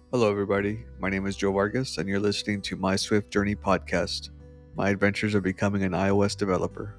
Hello, everybody. My name is Joe Vargas, and you're listening to My Swift Journey podcast. My adventures of becoming an iOS developer.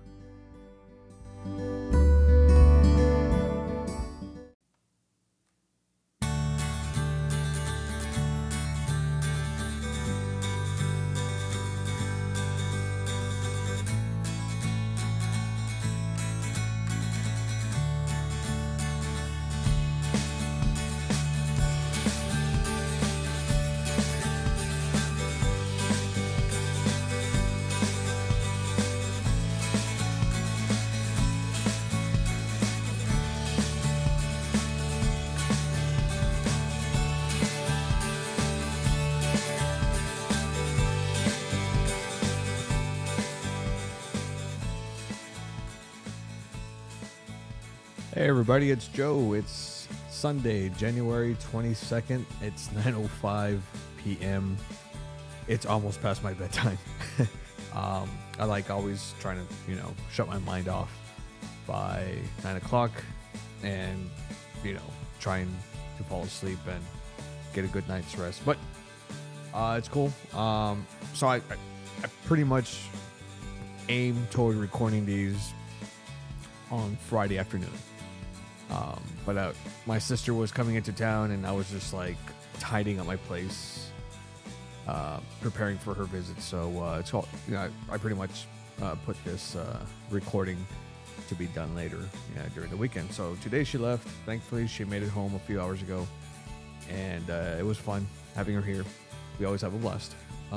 Hey everybody, it's Joe. It's Sunday, January 22nd. It's 9:05 p.m. It's almost past my bedtime. I like always trying to, shut my mind off by 9 o'clock and, trying to fall asleep and get a good night's rest. But it's cool. So I pretty much aim toward recording these on Friday afternoon. But my sister was coming into town, and I was just like tidying up my place, preparing for her visit. So it's all, I pretty much put this recording to be done later during the weekend. So today she left. Thankfully, she made it home a few hours ago, and it was fun having her here. We always have a blast.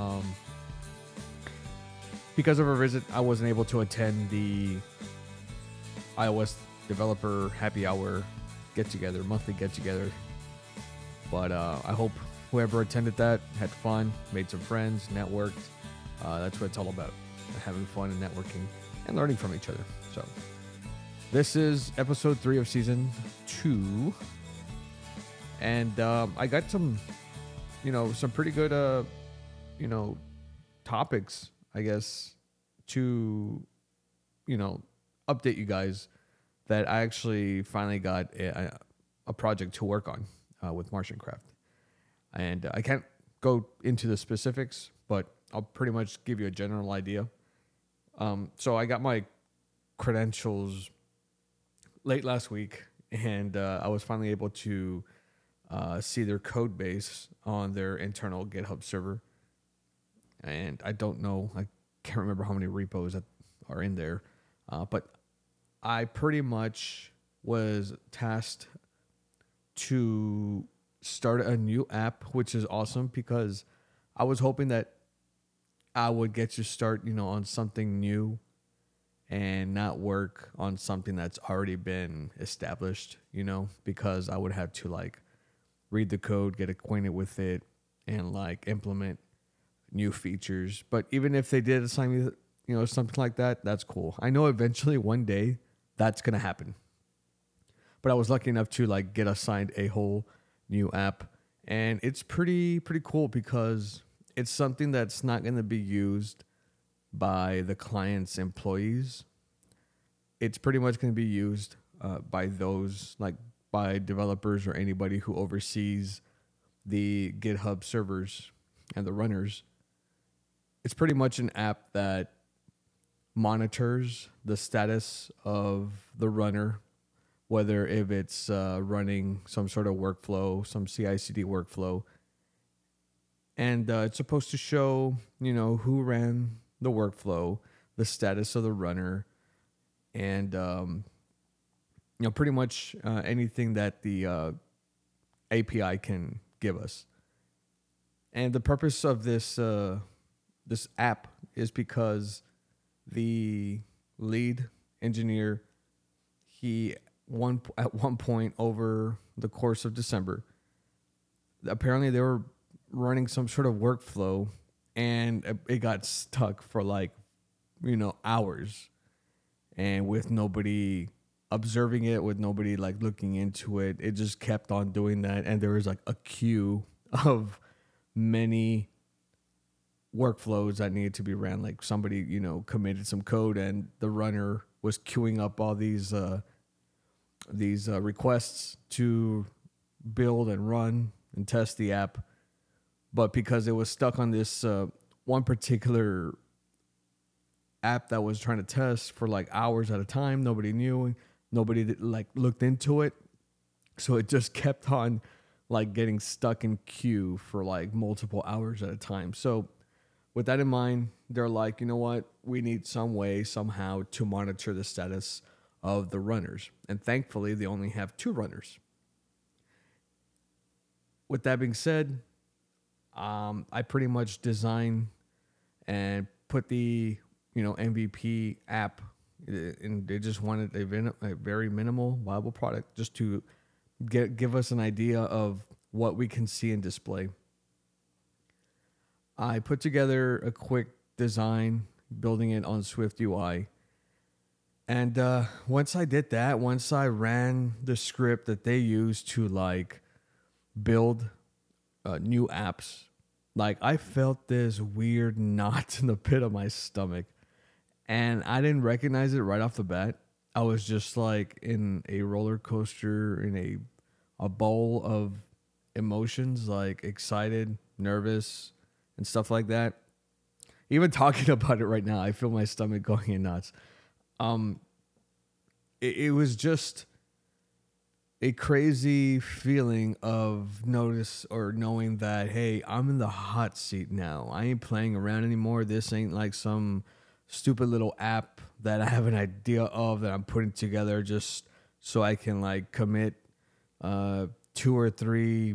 Because of her visit, I wasn't able to attend the iOS developer happy hour monthly get together. But I hope whoever attended that had fun, made some friends, networked. That's what it's all about, having fun and networking and learning from each other. So this is episode 3 of season 2. And I got some pretty good, topics, I guess, to, update you guys that I actually finally got a project to work on with Martian Craft. And I can't go into the specifics, but I'll pretty much give you a general idea. So I got my credentials late last week, and I was finally able to see their code base on their internal GitHub server. And I can't remember how many repos that are in there, but I pretty much was tasked to start a new app, which is awesome because I was hoping that I would get to start, on something new and not work on something that's already been established, because I would have to read the code, get acquainted with it, and implement new features. But even if they did assign me, something like that, that's cool. I know eventually one day that's going to happen. But I was lucky enough to get assigned a whole new app, and it's pretty cool because it's something that's not going to be used by the client's employees. It's pretty much going to be used by those by developers or anybody who oversees the GitHub servers and the runners. It's pretty much an app that monitors the status of the runner, whether if it's running some sort of workflow, some CI/CD workflow, and it's supposed to show who ran the workflow, the status of the runner, and pretty much anything that the API can give us. And the purpose of this app is because the lead engineer, at one point over the course of December, apparently they were running some sort of workflow, and it got stuck for hours, and with nobody observing it, with nobody looking into it, it just kept on doing that, and there was a queue of many workflows that needed to be ran. Somebody, committed some code, and the runner was queuing up all these requests to build and run and test the app. but because it was stuck on this one particular app that was trying to test for like hours at a time, nobody knew, nobody like looked into it, so it just kept on like getting stuck in queue for like multiple hours at a time. So with that in mind, they're like, you know what? We need some way, somehow, to monitor the status of the runners. And thankfully, they only have 2 runners. With that being said, I pretty much designed and put the MVP app, and they just wanted a very minimal, viable product just to give us an idea of what we can see and display. I put together a quick design, building it on Swift UI. And once I did that, once I ran the script that they use to like build new apps, like I felt this weird knot in the pit of my stomach. And I didn't recognize it right off the bat. I was just like in a roller coaster, in a bowl of emotions, like excited, nervous, and stuff like that. Even talking about it right now, I feel my stomach going in knots. It was just a crazy feeling of notice or knowing that, hey, I'm in the hot seat now. I ain't playing around anymore. This ain't like some stupid little app that I have an idea of that I'm putting together just so I can like commit 2 or 3,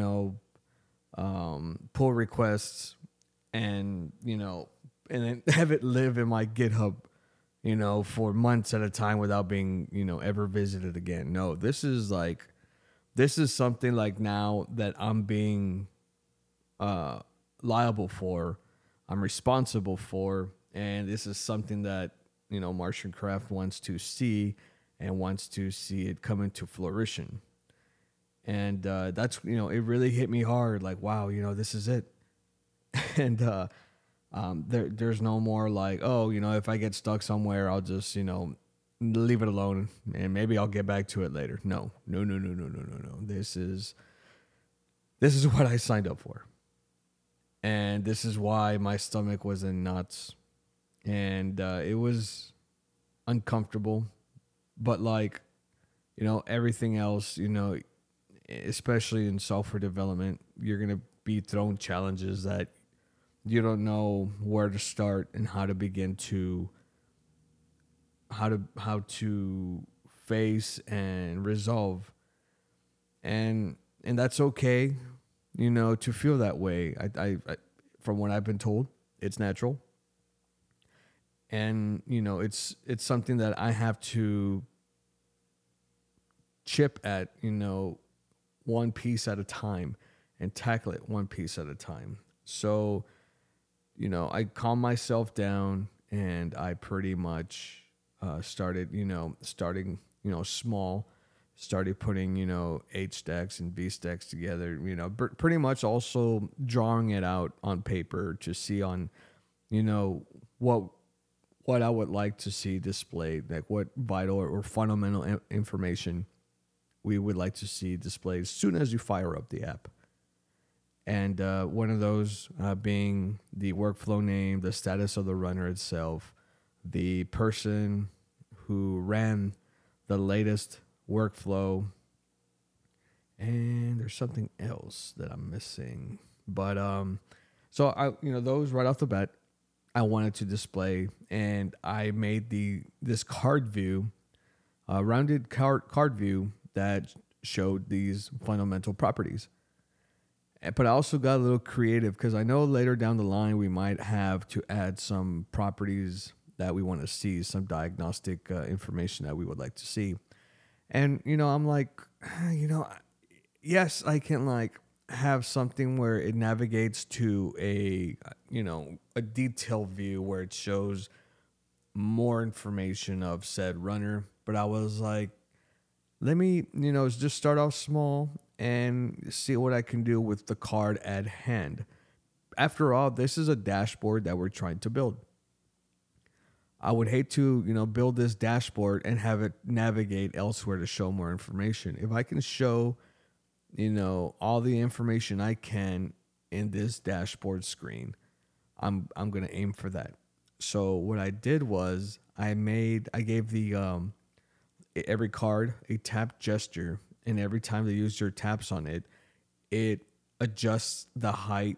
pull requests and, and then have it live in my GitHub, for months at a time without being, ever visited again. No, this is something like now that I'm being liable for, I'm responsible for, and this is something that, Martian Craft wants to see and wants to see it come into flourishing. And that's, it really hit me hard. Like, wow, this is it. And there's no more like, oh, if I get stuck somewhere, I'll just, leave it alone and maybe I'll get back to it later. No. This is what I signed up for. And this is why my stomach was in knots. And it was uncomfortable. But like, everything else, especially in software development, you're going to be thrown challenges that you don't know where to start and how to begin to how to face and resolve. And that's okay, to feel that way. I from what I've been told, it's natural. And, it's something that I have to chip at, one piece at a time and tackle it one piece at a time. So, I calmed myself down and I pretty much started small, started putting, H stacks and B stacks together, pretty much also drawing it out on paper to see on, what I would like to see displayed, like what vital or fundamental information we would like to see displayed as soon as you fire up the app. And one of those being the workflow name, the status of the runner itself, the person who ran the latest workflow, and there's something else that I'm missing. But so I, those right off the bat, I wanted to display, and I made this card view, rounded card view that showed these fundamental properties. But I also got a little creative because I know later down the line we might have to add some properties that we want to see, some diagnostic information that we would like to see. And, I'm like, yes, I can like have something where it navigates to a detailed view where it shows more information of said runner. But I was like, let me, just start off small and see what I can do with the card at hand. After all, this is a dashboard that we're trying to build. I would hate to, build this dashboard and have it navigate elsewhere to show more information. If I can show, all the information I can in this dashboard screen. I'm gonna aim for that. So what I did was I gave the every card a tap gesture, and every time the user taps on it, it adjusts the height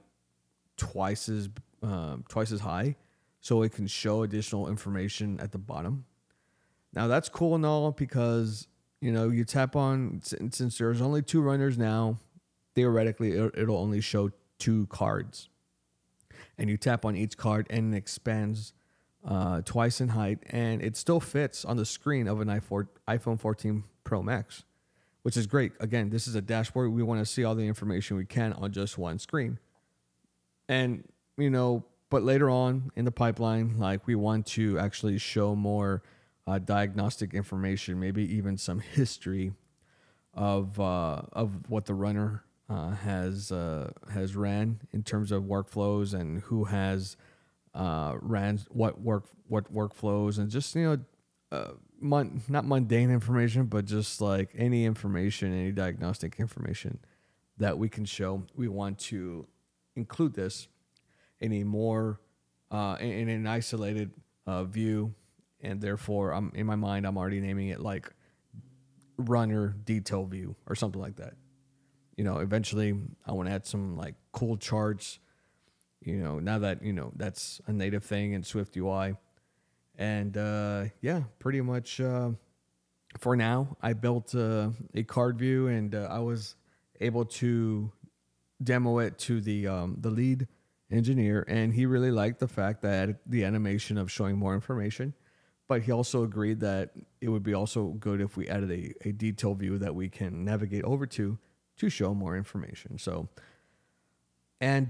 twice as high, so it can show additional information at the bottom. Now that's cool and all because you tap on, since there's only 2 runners now, theoretically it'll only show 2 cards, and you tap on each card and it expands twice in height, and it still fits on the screen of an iPhone 14 Pro Max, which is great. Again, this is a dashboard. We want to see all the information we can on just one screen. And, but later on in the pipeline, like, we want to actually show more diagnostic information, maybe even some history of what the runner has ran in terms of workflows, and who has ran what workflows, and just not mundane information, but just like any information, any diagnostic information that we can show. We want to include this in a more in an isolated view, and therefore in my mind I'm already naming it like runner detail view or something like that. Eventually I want to add some like cool charts, now that that's a native thing in Swift UI. And yeah, pretty much for now I built a card view, and I was able to demo it to the lead engineer, and he really liked the fact that the animation of showing more information. But he also agreed that it would be also good if we added a detail view that we can navigate over to show more information. So, and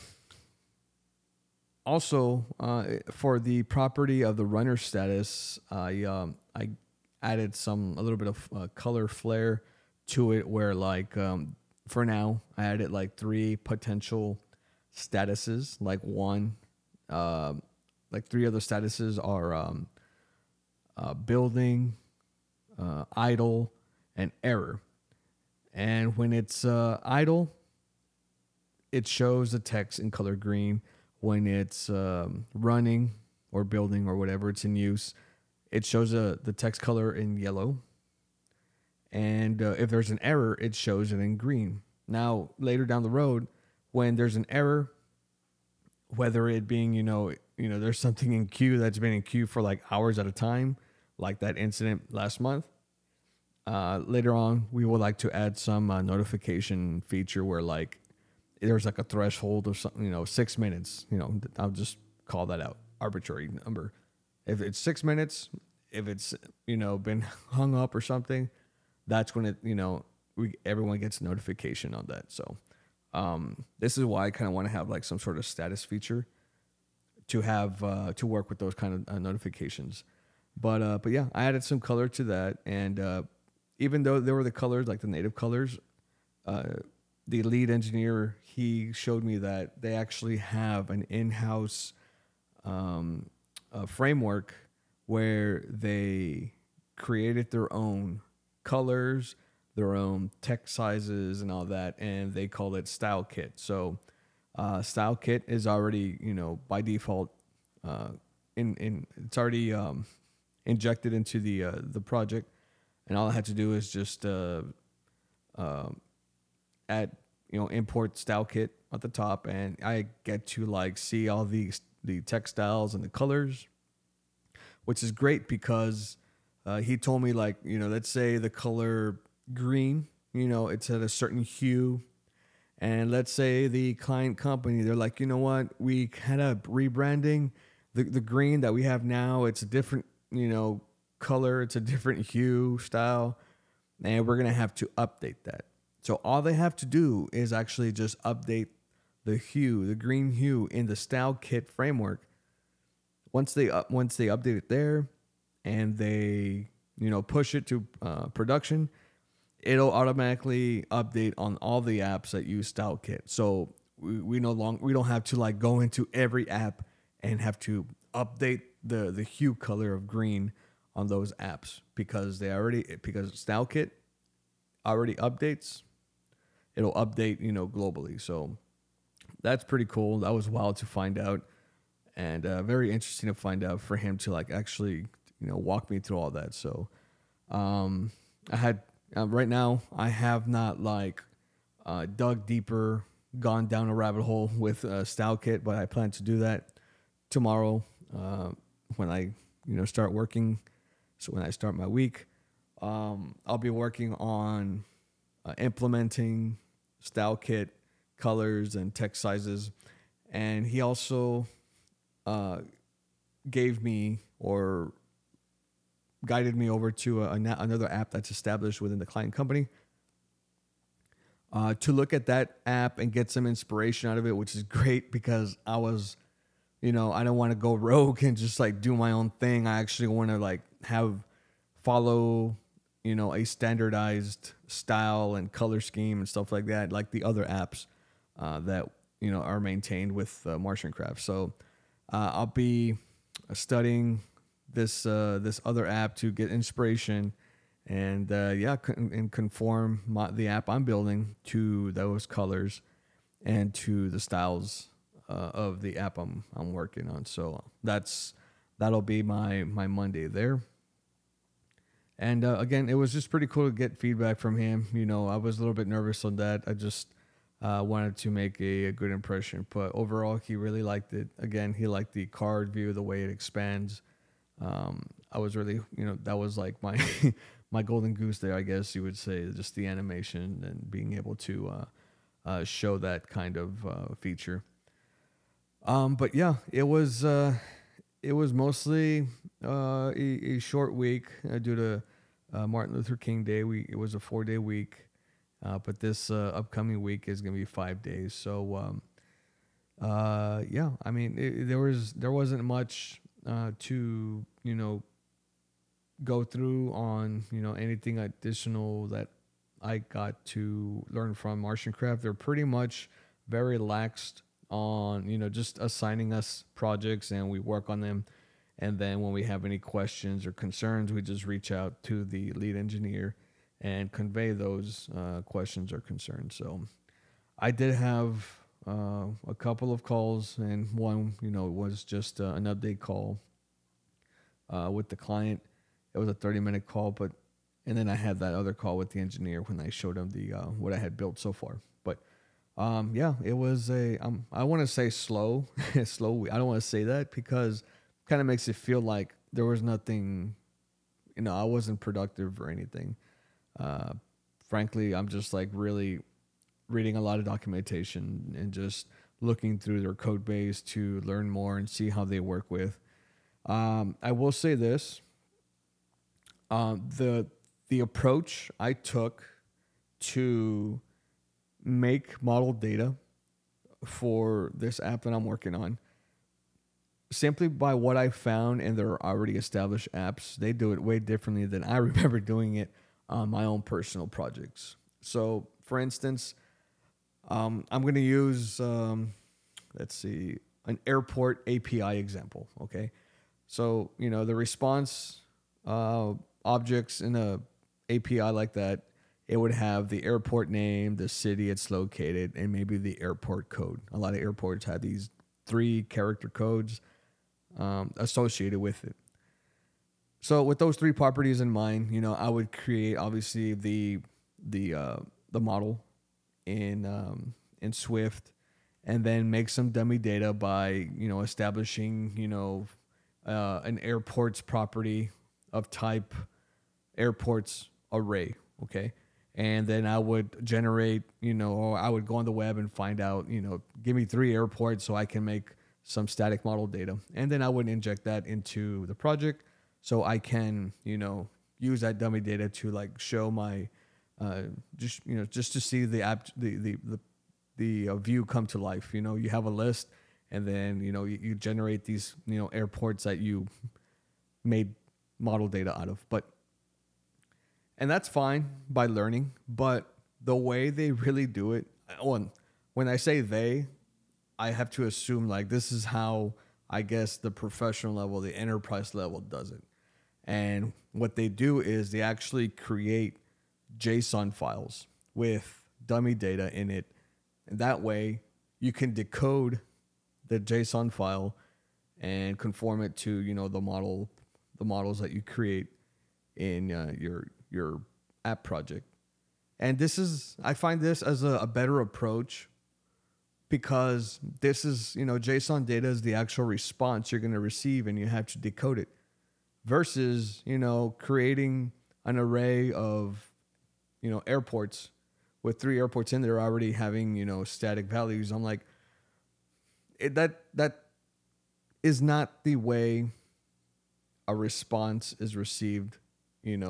also for the property of the runner status, I added a little bit of color flare to it, where like for now I added like 3 potential statuses. Like one, like 3 other statuses are building, idle, and error. And when it's idle, it shows the text in color green. When it's running or building or whatever it's in use, it shows the text color in yellow. And if there's an error, it shows it in green. Now, later down the road, when there's an error, whether it being, there's something in queue that's been in queue for like hours at a time, like that incident last month, later on, we would like to add some notification feature where like there's like a threshold of something, 6 minutes, I'll just call that out, arbitrary number. If it's 6 minutes, if it's, been hung up or something, that's when it, everyone gets a notification on that. So this is why I kind of want to have like some sort of status feature to have to work with those kind of notifications. But yeah, I added some color to that, and even though there were the colors, like the native colors, the lead engineer, he showed me that they actually have an in-house framework where they created their own colors, their own text sizes, and all that, and they call it StyleKit. So StyleKit is already, by default, it's already injected into the project, and all I had to do is just add, import StyleKit at the top, and I get to like see all the textiles and the colors, which is great because he told me, like, let's say the color green, it's at a certain hue, and let's say the client company, they're like, what, we had a rebranding, the green that we have now, it's a different, color, it's a different hue, style, and we're gonna have to update that. So all they have to do is actually just update the hue, the green hue, in the StyleKit framework. Once they update it there, and they push it to production, it'll automatically update on all the apps that use StyleKit. So we don't have to like go into every app and have to update the hue color of green on those apps, because StyleKit already updates. It'll update globally. So that's pretty cool. That was wild to find out, and very interesting to find out for him to like actually walk me through all that. So I had right now I have not like dug deeper, gone down a rabbit hole with StyleKit, but I plan to do that tomorrow when I start working. So when I start my week, I'll be working on implementing StyleKit colors and text sizes, and he also gave me or guided me over to another app that's established within the client company to look at that app and get some inspiration out of it, which is great because I was, I don't want to go rogue and just like do my own thing. I actually want to like follow, a standardized style and color scheme and stuff like that, like the other apps that, are maintained with Martian Craft. So I'll be studying this other app to get inspiration and conform the app I'm building to those colors and to the styles of the app I'm working on. So that'll be my Monday there. And again, it was just pretty cool to get feedback from him. I was a little bit nervous on that. I just wanted to make a good impression, but overall, he really liked it. Again, he liked the card view, the way it expands. I was really, that was like my my golden goose there, I guess you would say, just the animation and being able to show that kind of feature. But yeah, it was mostly a short week due to Martin Luther King Day. It was a 4-day week, but this upcoming week is gonna be 5 days. So yeah, I mean, there wasn't much to go through on anything additional that I got to learn from Martian Craft. They're pretty much very laxed on just assigning us projects and we work on them, and then when we have any questions or concerns, we just reach out to the lead engineer and convey those questions or concerns. So I did have a couple of calls, and one was just an update call with the client. It was a 30-minute call, and then I had that other call with the engineer when I showed him the what I had built so far. But yeah, it was I want to say slow. Slow. I don't want to say that because it kind of makes it feel like there was nothing, I wasn't productive or anything. Frankly, I'm just like really reading a lot of documentation and just looking through their code base to learn more and see how they work with. I will say this. The approach I took to make model data for this app that I'm working on, simply by what I found in their already established apps, they do it way differently than I remember doing it on my own personal projects. So, for instance, I'm going to use, let's see, an airport API example, okay? So, the response objects in a API like that, it would have the airport name, the city it's located, and maybe the airport code. A lot of airports have these 3-character codes associated with it. So with those 3 properties in mind, I would create obviously the model in Swift, and then make some dummy data by establishing an airport's property of type airports array, okay? And then I would generate, or I would go on the web and find out, give me 3 airports so I can make some static model data. And then I would inject that into the project so I can, use that dummy data to like show my, just to see the app, the view come to life. You have a list, and then, you generate these, airports that you made model data out of. And that's fine by learning, but the way they really do it, when I say they, I have to assume like this is how I guess the professional level, the enterprise level does it. And what they do is they actually create JSON files with dummy data in it. And that way you can decode the JSON file and conform it to, the models that you create in your app project. And I find this as a better approach, because this is, JSON data is the actual response you're going to receive, and you have to decode it, versus, creating an array of, airports with 3 airports in there already having, static values. I'm like, that is not the way a response is received, in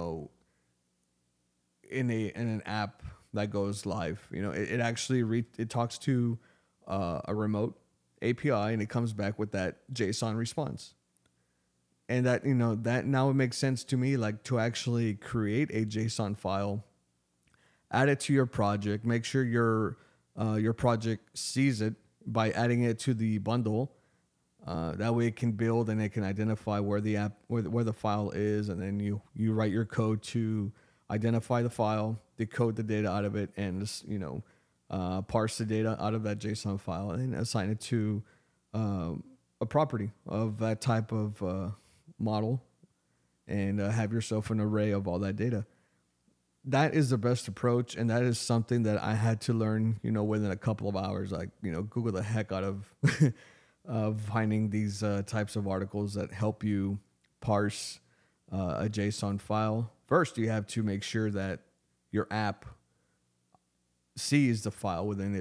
an app that goes live. It actually it talks to a remote API, and it comes back with that JSON response. And that, that now it makes sense to me, like, to actually create a JSON file, add it to your project, make sure your project sees it by adding it to the bundle. That way it can build and it can identify where the file is, and then you write your code to identify the file, decode the data out of it, and just, parse the data out of that JSON file and assign it to a property of that type of model, and have yourself an array of all that data. That is the best approach, and that is something that I had to learn, within a couple of hours. Like, Google the heck out of of finding these types of articles that help you parse a JSON file. First, you have to make sure that your app sees the file within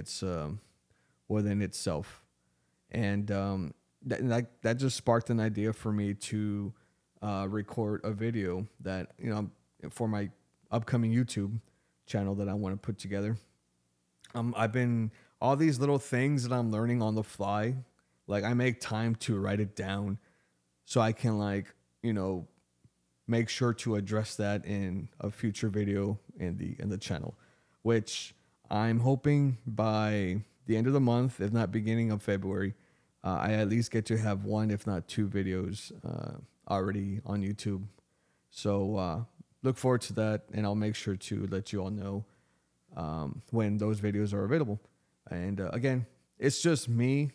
itself, and that just sparked an idea for me to record a video that, for my upcoming YouTube channel that I want to put together. I've been all these little things that I'm learning on the fly. Like, I make time to write it down so I can, like, make sure to address that in a future video in the channel, which I'm hoping by the end of the month, if not beginning of February, I at least get to have 1, if not 2 videos already on YouTube. So look forward to that, and I'll make sure to let you all know when those videos are available. And again, it's just me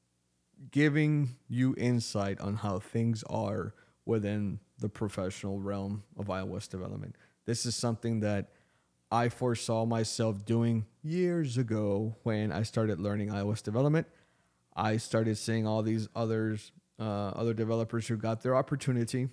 giving you insight on how things are within the professional realm of iOS development. This is something that I foresaw myself doing years ago when I started learning iOS development. I started seeing all these other developers who got their opportunity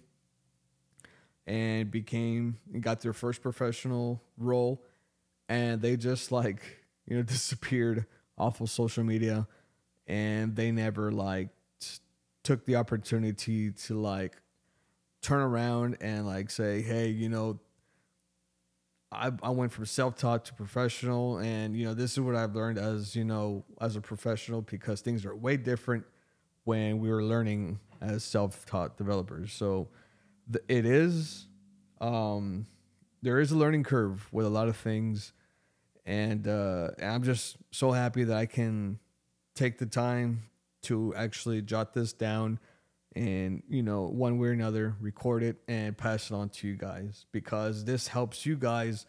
and got their first professional role, and they just, like, disappeared off of social media, and they never, like, took the opportunity to, like, turn around and, like, say, hey, I went from self-taught to professional, and this is what I've learned as a professional, because things are way different when we were learning as self-taught developers. So there is a learning curve with a lot of things, and I'm just so happy that I can take the time to actually jot this down and, one way or another, record it and pass it on to you guys, because this helps you guys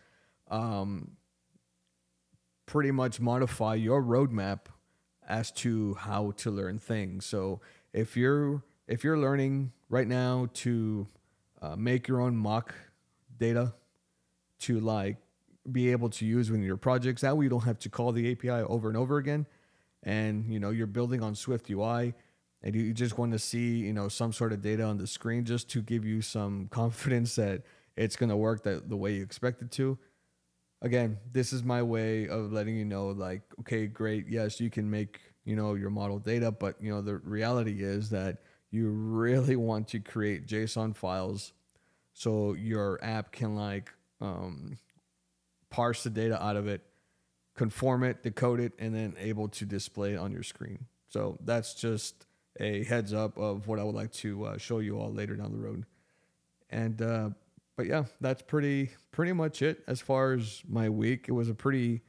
pretty much modify your roadmap as to how to learn things. So if you're learning right now to make your own mock data to, like, be able to use within your projects, that way you don't have to call the API over and over again, and you're building on Swift UI, and you just want to see, some sort of data on the screen just to give you some confidence that it's going to work the way you expect it to. Again, this is my way of letting you know, like, okay, great. Yes, you can make, your model data, but, the reality is that you really want to create JSON files so your app can, like, parse the data out of it, conform it, decode it, and then able to display it on your screen. So that's just a heads up of what I would like to show you all later down the road. And but yeah, that's pretty much it as far as my week. It was a pretty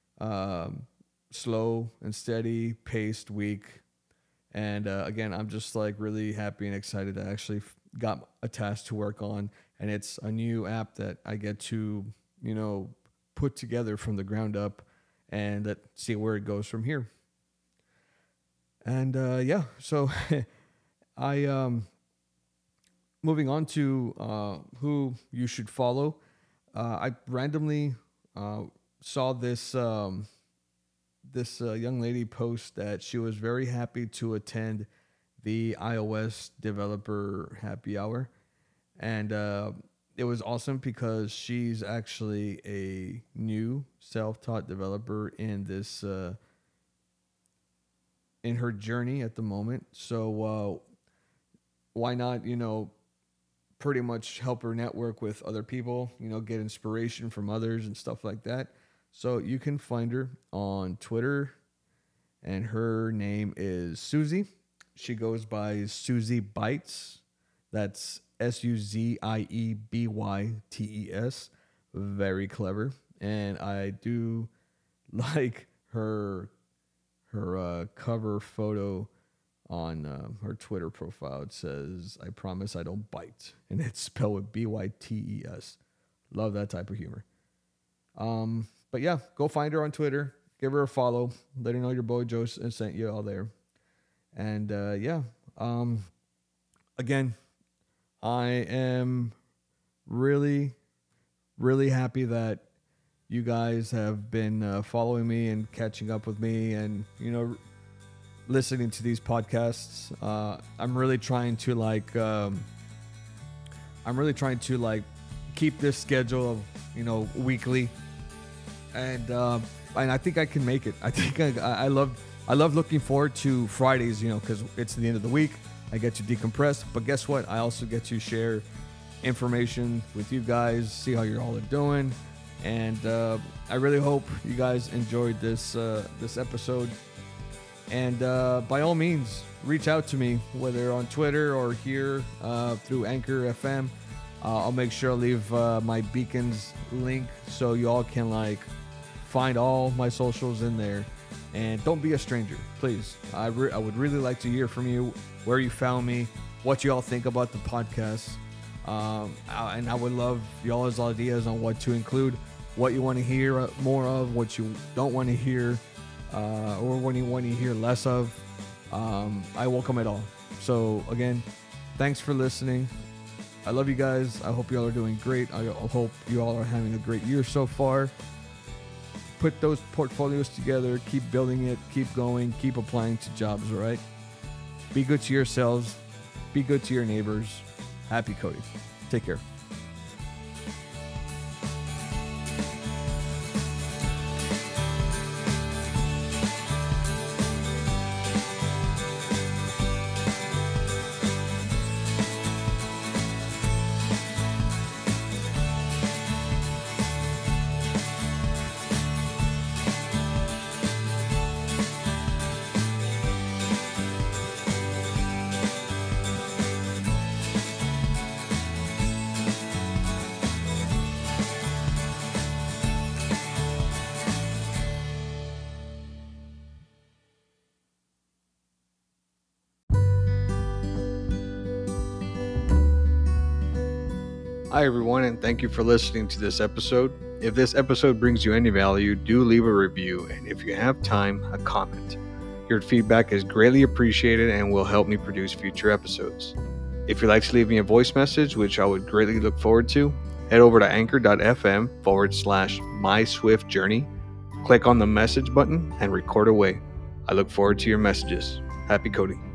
slow and steady paced week, and again, I'm just, like, really happy and excited that I actually got a task to work on, and it's a new app that I get to put together from the ground up, and see where it goes from here. And so I moving on to who you should follow. I randomly saw this young lady post that she was very happy to attend the iOS developer happy hour, and it was awesome because she's actually a new self-taught developer in this in her journey at the moment. So why not, pretty much help her network with other people, get inspiration from others and stuff like that. So you can find her on Twitter, and her name is Susie. She goes by Susie Bytes. That's SUZIEBYTES. Very clever. And I do like her cover photo on her Twitter profile. It says, "I promise I don't bite." And it's spelled with BYTES. Love that type of humor. But yeah, go find her on Twitter. Give her a follow. Let her know your boy Joe sent you all there. And again, I am really, really happy that you guys have been following me and catching up with me, and listening to these podcasts. I'm really trying to keep this schedule of weekly, and I think I can make it. I think I love looking forward to Fridays, because it's the end of the week. I get to decompress, but guess what? I also get to share information with you guys, see how you're all doing, and I really hope you guys enjoyed this episode. And by all means, reach out to me, whether on Twitter or here through Anchor FM. I'll make sure I leave my Beacons link so you all can find all my socials in there. And don't be a stranger, please. I would really like to hear from you, where you found me, what you all think about the podcast. And I would love y'all's ideas on what to include, what you want to hear more of, what you don't want to hear, or what you want to hear less of. I welcome it all. So again, thanks for listening. I love you guys. I hope you all are doing great. I hope you all are having a great year so far. Put those portfolios together, keep building it, keep going, keep applying to jobs, all right? Be good to yourselves, be good to your neighbors. Happy coding. Take care. Hi everyone, and thank you for listening to this episode. If this episode brings you any value, do leave a review, and if you have time, a comment. Your feedback is greatly appreciated and will help me produce future episodes. If you'd like to leave me a voice message, which I would greatly look forward to, head over to anchor.fm/myswiftjourney, click on the message button, and record away. I look forward to your messages. Happy coding.